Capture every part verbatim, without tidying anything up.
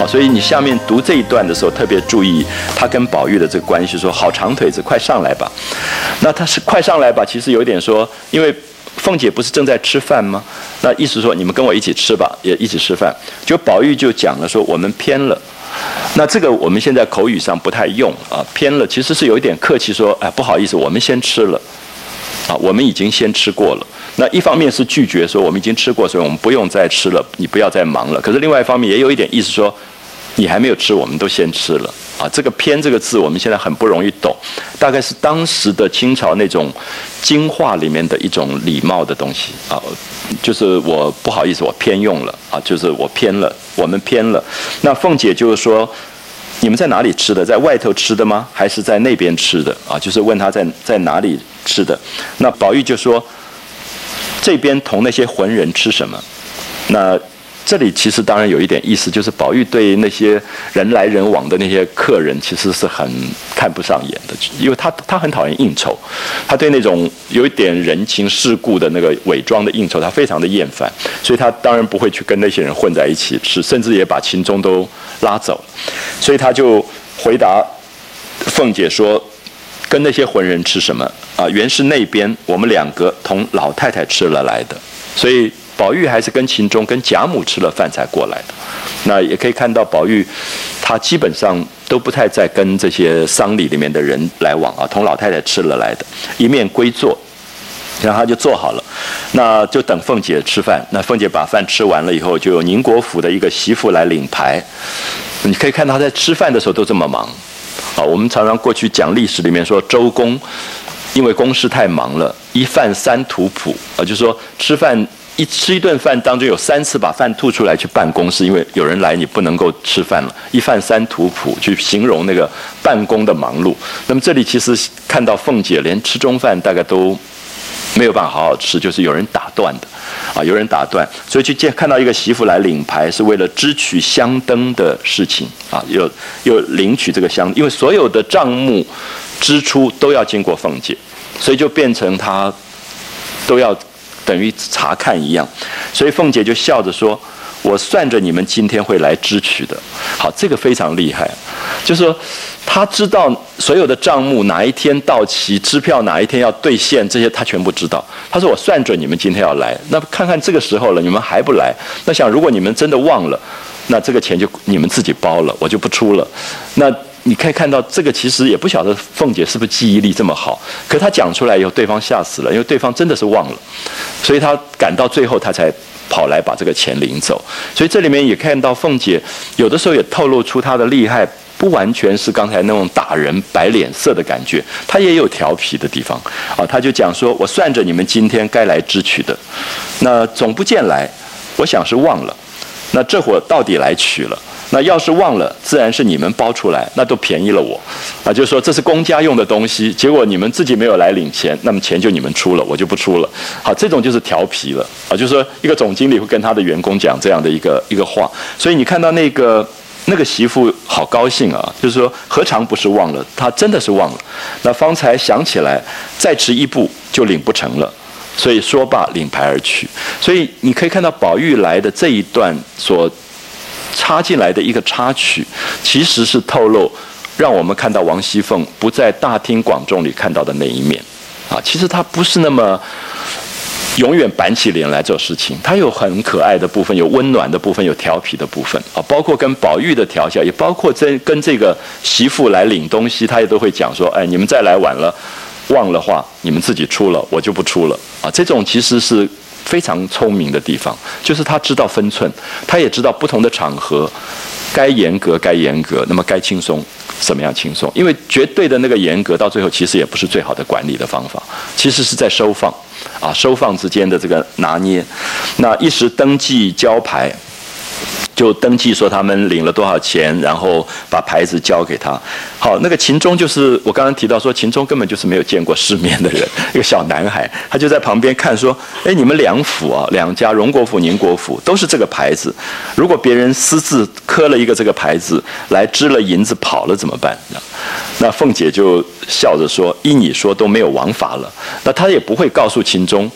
所以你下面读这一段的时候，特别注意他跟宝玉的这个关系，说好长腿子，快上来吧。那他是快上来吧，其实有一点说，因为凤姐不是正在吃饭吗？那意思说你们跟我一起吃吧，也一起吃饭。就宝玉就讲了说我们偏了。那这个我们现在口语上不太用啊，偏了其实是有一点客气说，哎，不好意思，我们先吃了，啊，我们已经先吃过了。那一方面是拒绝说我们已经吃过，所以我们不用再吃了，你不要再忙了。可是另外一方面也有一点意思说，你还没有吃，我们都先吃了啊。这个偏这个字我们现在很不容易懂，大概是当时的清朝那种经话里面的一种礼貌的东西啊，就是我不好意思，我偏用了啊，就是我偏了，我们偏了。那凤姐就是说，你们在哪里吃的？在外头吃的吗？还是在那边吃的啊？就是问他在在哪里吃的。那宝玉就说，这边同那些浑人吃什么？那这里其实当然有一点意思，就是宝玉对那些人来人往的那些客人其实是很看不上眼的，因为他他很讨厌应酬，他对那种有一点人情世故的那个伪装的应酬，他非常的厌烦，所以他当然不会去跟那些人混在一起吃，甚至也把秦钟都拉走了，所以他就回答凤姐说，跟那些浑人吃什么啊？原是那边我们两个同老太太吃了来的，所以宝玉还是跟秦钟、跟贾母吃了饭才过来的。那也可以看到宝玉，他基本上都不太在跟这些丧礼里面的人来往啊，同老太太吃了来的。一面归坐，然后他就坐好了，那就等凤姐吃饭。那凤姐把饭吃完了以后，就有宁国府的一个媳妇来领牌。你可以看到他在吃饭的时候都这么忙啊。我们常常过去讲历史里面说周公，因为公事太忙了，一饭三吐哺啊，就是说吃饭。一吃一顿饭当中有三次把饭吐出来去办公室，因为有人来你不能够吃饭了，一饭三吐哺去形容那个办公的忙碌。那么这里其实看到凤姐连吃中饭大概都没有办法好好吃，就是有人打断的啊，有人打断，所以去见看到一个媳妇来领牌，是为了支取香灯的事情啊，又又领取这个香，因为所有的账目支出都要经过凤姐，所以就变成她都要等于查看一样，所以凤姐就笑着说，我算着你们今天会来支取的。好，这个非常厉害，就是说她知道所有的账目哪一天到期，支票哪一天要兑现，这些她全部知道。她说我算着你们今天要来，那看看这个时候了，你们还不来，那想如果你们真的忘了，那这个钱就你们自己包了，我就不出了。那你可以看到这个其实也不晓得凤姐是不是记忆力这么好，可她讲出来以后对方吓死了，因为对方真的是忘了，所以她赶到最后她才跑来把这个钱领走。所以这里面也看到凤姐有的时候也透露出她的厉害，不完全是刚才那种打人摆脸色的感觉，她也有调皮的地方啊。她就讲说，我算着你们今天该来支取的，那总不见来，我想是忘了，那这会儿到底来取了，那要是忘了，自然是你们包出来，那都便宜了我啊。就是说这是公家用的东西，结果你们自己没有来领钱，那么钱就你们出了，我就不出了。好，这种就是调皮了啊。就是说一个总经理会跟他的员工讲这样的一个一个话，所以你看到那个那个媳妇好高兴啊，就是说何尝不是忘了，她真的是忘了。那方才想起来，再迟一步就领不成了。所以说罢，领牌而去。所以你可以看到宝玉来的这一段所插进来的一个插曲，其实是透露让我们看到王熙凤不在大庭广众里看到的那一面啊。其实她不是那么永远板起脸来做事情，她有很可爱的部分，有温暖的部分，有调皮的部分啊。包括跟宝玉的调笑，也包括这跟这个媳妇来领东西，她也都会讲说，哎，你们再来晚了，忘了话，你们自己出了，我就不出了啊。这种其实是非常聪明的地方，就是他知道分寸，他也知道不同的场合该严格该严格，那么该轻松怎么样轻松，因为绝对的那个严格到最后其实也不是最好的管理的方法，其实是在收放啊，收放之间的这个拿捏。那一时登记交牌，就登记说他们领了多少钱，然后把牌子交给他。好，那个秦钟就是我刚刚提到说，秦钟根本就是没有见过世面的人，一个小男孩，他就在旁边看说，哎，你们两府啊，两家荣国府、宁国府都是这个牌子，如果别人私自刻了一个这个牌子来支了银子跑了怎么办？那凤姐就笑着说，依你说都没有王法了，那他也不会告诉秦钟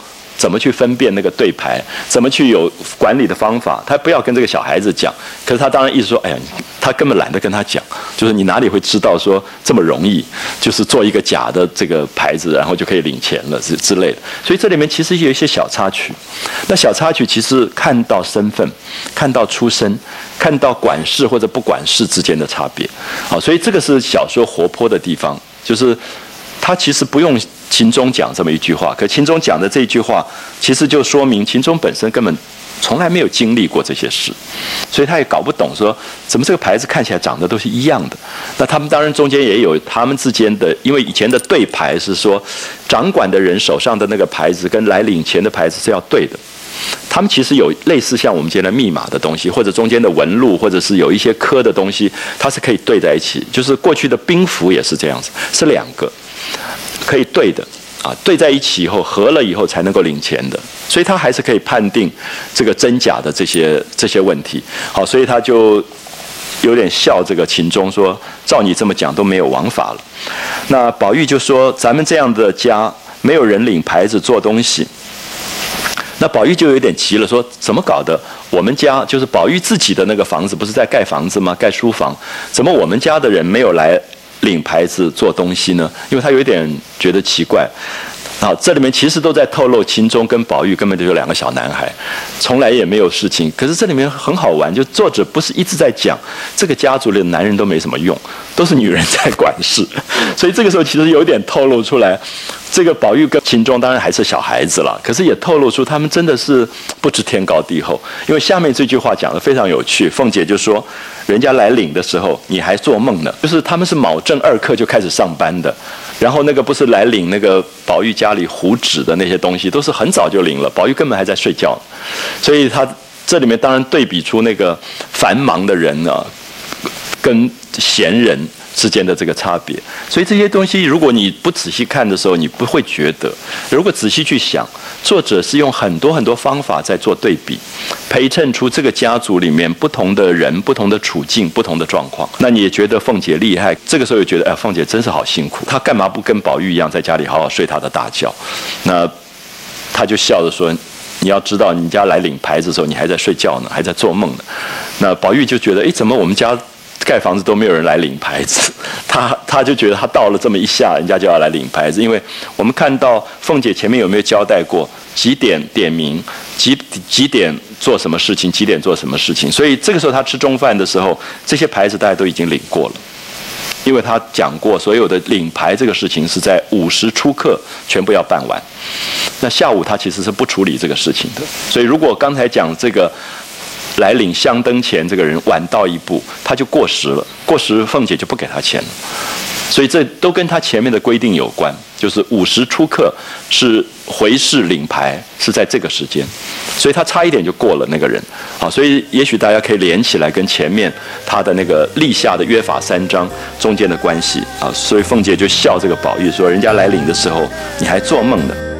怎么去分辨那个对牌，怎么去有管理的方法，他不要跟这个小孩子讲。可是他当然意思说，哎呀，他根本懒得跟他讲，就是你哪里会知道说这么容易，就是做一个假的这个牌子，然后就可以领钱了之之类的。所以这里面其实有一些小插曲。那小插曲其实看到身份，看到出身，看到管事或者不管事之间的差别。好，所以这个是小说活泼的地方，就是他其实不用秦钟讲这么一句话，可秦钟讲的这一句话，其实就说明秦钟本身根本从来没有经历过这些事，所以他也搞不懂说怎么这个牌子看起来长得都是一样的。那他们当然中间也有他们之间的，因为以前的对牌是说，掌管的人手上的那个牌子跟来领钱的牌子是要对的。他们其实有类似像我们今天的密码的东西，或者中间的纹路，或者是有一些刻的东西，它是可以对在一起。就是过去的兵符也是这样子，是两个可以对的啊，对在一起以后合了以后才能够领钱的，所以他还是可以判定这个真假的这些这些问题。好，所以他就有点笑这个秦钟说：“照你这么讲都没有王法了。”那宝玉就说：“咱们这样的家没有人领牌子做东西。”那宝玉就有点急了，说怎么搞的？我们家就是宝玉自己的那个房子，不是在盖房子吗？盖书房，怎么我们家的人没有来领牌子做东西呢？因为他有一点觉得奇怪。啊，这里面其实都在透露秦钟跟宝玉根本就是两个小男孩，从来也没有事情。可是这里面很好玩，就作者不是一直在讲这个家族里的男人都没什么用，都是女人在管事，所以这个时候其实有点透露出来，这个宝玉跟秦钟当然还是小孩子了，可是也透露出他们真的是不知天高地厚。因为下面这句话讲得非常有趣，凤姐就说，人家来领的时候你还做梦呢，就是他们是卯正二刻就开始上班的，然后那个不是来领那个宝玉家里糊纸的那些东西，都是很早就领了，宝玉根本还在睡觉，所以他这里面当然对比出那个繁忙的人啊，跟闲人之间的这个差别。所以这些东西如果你不仔细看的时候，你不会觉得；如果仔细去想，作者是用很多很多方法在做对比，陪衬出这个家族里面不同的人、不同的处境、不同的状况。那你也觉得凤姐厉害，这个时候又觉得，哎，凤姐真是好辛苦，她干嘛不跟宝玉一样在家里好好睡她的大觉？那她就笑着说，你要知道，你家来领牌子的时候，你还在睡觉呢，还在做梦呢。那宝玉就觉得，哎，怎么我们家盖房子都没有人来领牌子？他他就觉得他到了这么一下，人家就要来领牌子。因为我们看到凤姐前面有没有交代过几点点名，几几点做什么事情，几点做什么事情？所以这个时候他吃中饭的时候，这些牌子大家都已经领过了。因为他讲过，所有的领牌这个事情是在午时初刻全部要办完，那下午他其实是不处理这个事情的。所以如果刚才讲这个来领香灯钱这个人晚到一步，他就过时了，过时凤姐就不给他钱了。所以这都跟他前面的规定有关，就是午时初刻是回视领牌是在这个时间，所以他差一点就过了那个人。好，所以也许大家可以连起来跟前面他的那个立下的约法三章中间的关系啊。所以凤姐就笑这个宝玉说，人家来领的时候你还做梦呢。